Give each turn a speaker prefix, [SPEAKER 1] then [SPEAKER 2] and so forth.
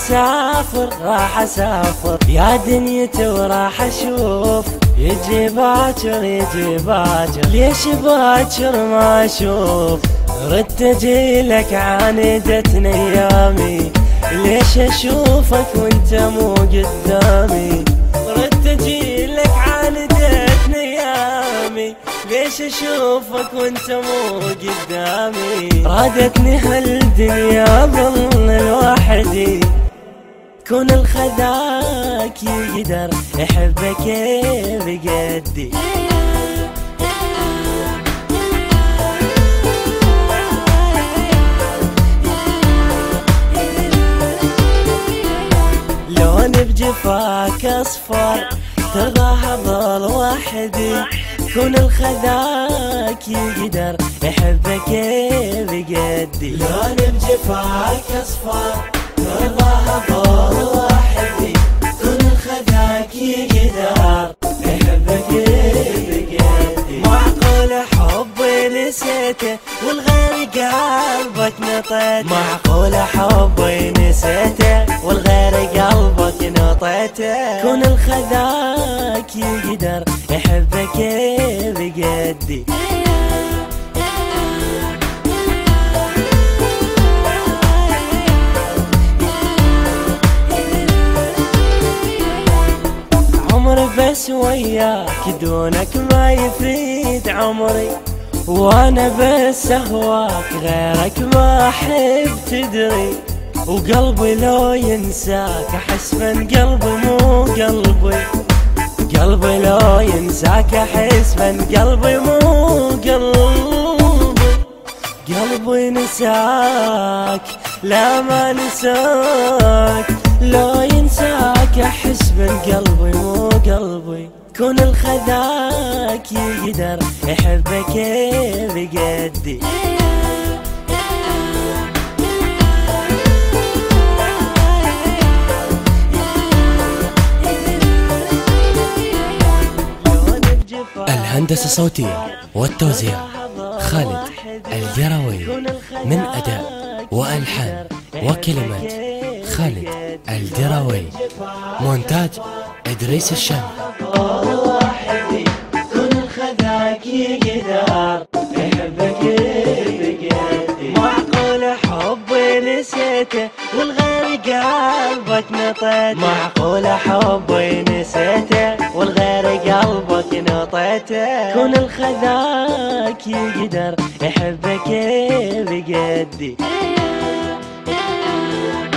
[SPEAKER 1] اسافر يا دنيتي وراح اشوف. يجي باكر يجي باكر، ليش باكر ما اشوف؟ ردت اجيلك عاندتني ايامي، ليش اشوفك وانت مو قدامي؟ ردت اجيلك عاندتني ايامي، ليش اشوفك وانت مو قدامي؟ رادتني هالدنيا ظل لوحدي، كون الخذاك يقدر يحبك بقدي. لون بجفاك اصفر ترضاها ظل وحدي، كون الخذاك يقدر يحبك بقدي. لون بجفاك اصفر ترضاها ظل وحدي، كون الخذاك يقدر يحبك بقدي. معقول حبي نسيته والغير قلبك نطيته، معقول حبي نسيته والغير قلبك نطيته، كون الخذاك يقدر يحبك بقدي. بس وياك دونك ما يفيد عمري، وانا بس اهواك غيرك ما احب تدري. وقلبي لو ينساك احس من قلبي مو قلبي، قلبي لو ينساك احس من قلبي مو قلبي. قلبي نساك لا ما نساك، لو ينساك احس من قلبي مو قلبي، كون الخذاك يقدر يحبك بقدي.
[SPEAKER 2] الهندسة الصوتية والتوزيع خالد الجروي، من أداء وألحان وكلمات خالد الجروي، مونتاج إدريس الشام.
[SPEAKER 1] كون الخذاك يقدر يحبك بقدي، معقول حبي نسيته والغير قلبك نطيته، معقول حبي نسيته والغير قلبك نطيته، كون الخذاك يقدر يحبك بقدي.